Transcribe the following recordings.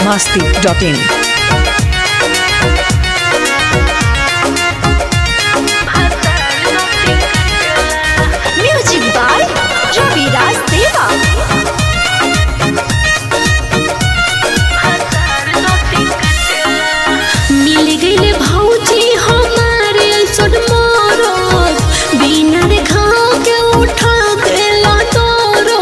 biharmasti.in Music by Ravi Raj Deva. मिल गईले भौजी हमारे सड मोरत बिना रे घाव के उठा देला तोरो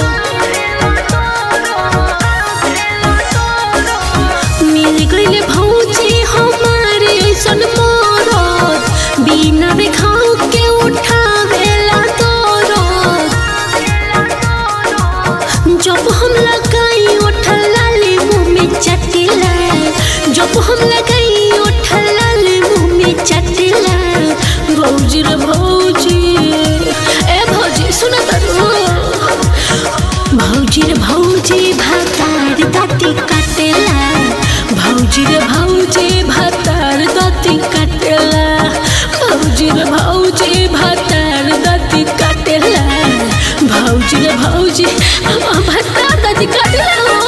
मिल गईले भौजी हमारे सड मोरत बिना रे घाव के उठा देला तोरो जब हम लगाई उठा लाली मुंह में चटिला जब हम लगाई उठा लाली मुंह में चटिला भौजी रे भौजी ए भौजी सुन तरू भौजी रे भौजी भातार दाती काटेला भौजी रे भौजी भातार दाती काटेला भौजी रे भौजी भातार दाती काटेला भौजी रे भौजी भातार दाती काटेला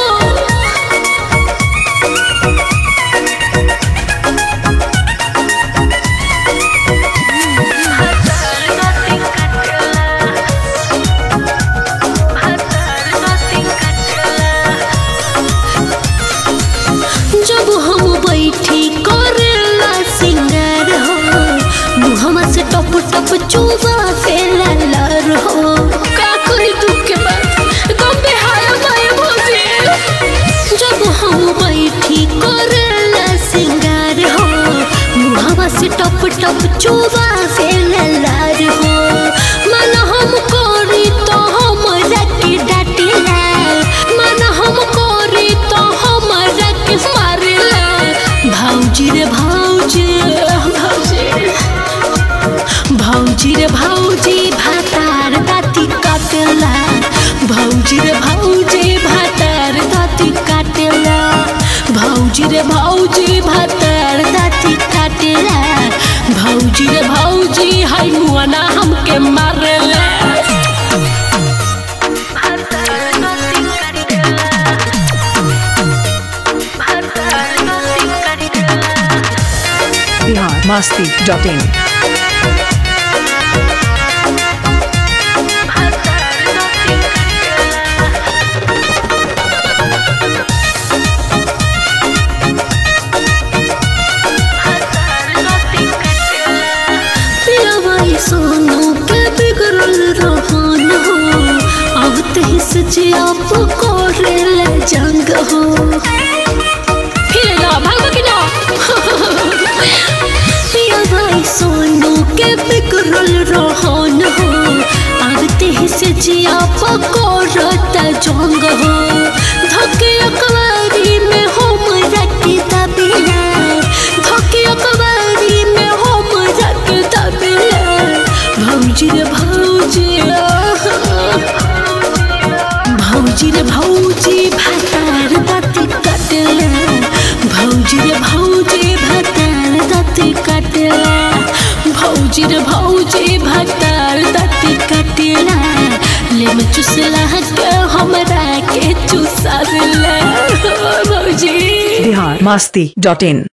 जब हम बैठी करेला सिंगार हो मुहम्मा से टप टप चुबा फेला लर हो का कोई दुख के बात कम बेहाया माया भौजी जब हम बैठी करेला सिंगार हो मुहम्मा से टप टप चुबा फेला लर हो मन हम कोरी तो हमरा के डाटिला मन हम कोरी तो हमरा के मारेला भौजी रे भौजी भौजी भौजी रे भौजी भातार दाती काटेला भौजी रे भौजी भातार दाती काटेला भौजी रे भौजी भातार दाती काटेला भौजी रे भौजी हाय मुआना हमके मारेला biharmasti.in सोनू के बिगड़ल रहन हो अब तही से आप कोरेल जंग हो फिर ना भागो कि ना पिया भाई सोनू के बिगड़ल रहन हो अब तही से आप कोरत जंग हो धके अकवारी में हम रखी तबिला धके अकवारी में हम रखी तबिला भौजी रे भौजी भौजी रे भौजी भातार दाती काटेला भौजी रे भौजी भातार दाती काटेला भौजी रे भौजी भातार दाती काटेला ले में चुसला के हमरा के चुसा देला भौजी biharmasti.in